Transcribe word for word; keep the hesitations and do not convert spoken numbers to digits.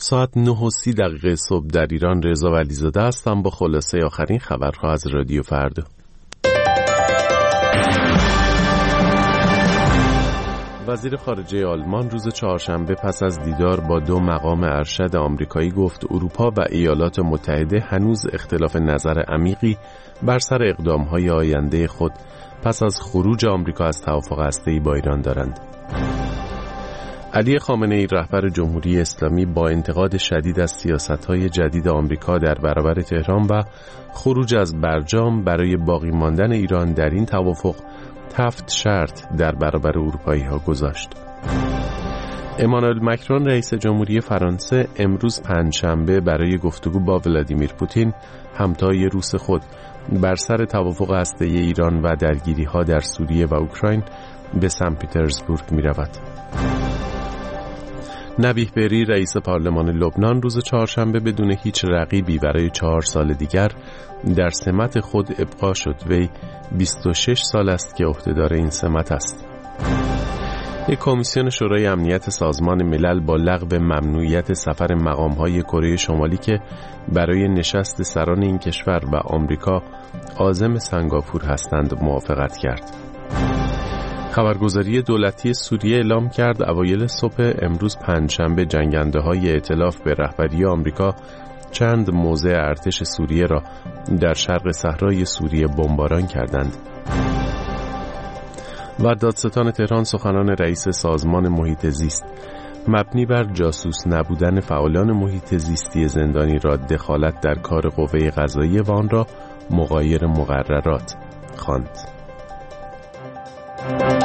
ساعت نه و سی دقیقه صبح در ایران. رضا ولیزاده هستم با خلاصه آخرین خبرها از رادیو فردا. وزیر خارجه آلمان روز چهارشنبه پس از دیدار با دو مقام ارشد آمریکایی گفت اروپا و ایالات متحده هنوز اختلاف نظر عمیقی بر سر اقدام‌های آینده خود پس از خروج آمریکا از توافق هسته‌ای با ایران دارند. علی خامنه‌ای رهبر جمهوری اسلامی با انتقاد شدید از سیاست‌های جدید آمریکا در برابر تهران و خروج از برجام برای باقی ماندن ایران در این توافق هفت شرط در برابر اروپایی‌ها گذاشت. امانوئل مکرون رئیس جمهوری فرانسه امروز پنجشنبه برای گفتگو با ولادیمیر پوتین همتای روس خود بر سر توافق هسته‌ای ایران و درگیری‌ها در سوریه و اوکراین به سن پترزبورگ می‌رود. نبیه بری رئیس پارلمان لبنان روز چهارشنبه بدون هیچ رقیبی برای چهار سال دیگر در سمت خود ابقا شد. وی بیست و شش سال است که عهدهدار این سمت است. یک کمیسیون شورای امنیت سازمان ملل با لغو ممنوعیت سفر مقام‌های کره شمالی که برای نشست سران این کشور و آمریکا عازم سنگاپور هستند موافقت کرد. خبرگزاری دولتی سوریه اعلام کرد اوایل صبح امروز پنجشنبه جنگنده‌های ائتلاف به رهبری آمریکا چند موضع ارتش سوریه را در شرق صحرای سوریه بمباران کردند. و دادستان تهران سخنان رئیس سازمان محیط زیست مبنی بر جاسوس نبودن فعالان محیط زیستی زندانی را دخالت در کار قوه قضاییه و آن را مغایر مقررات خواند.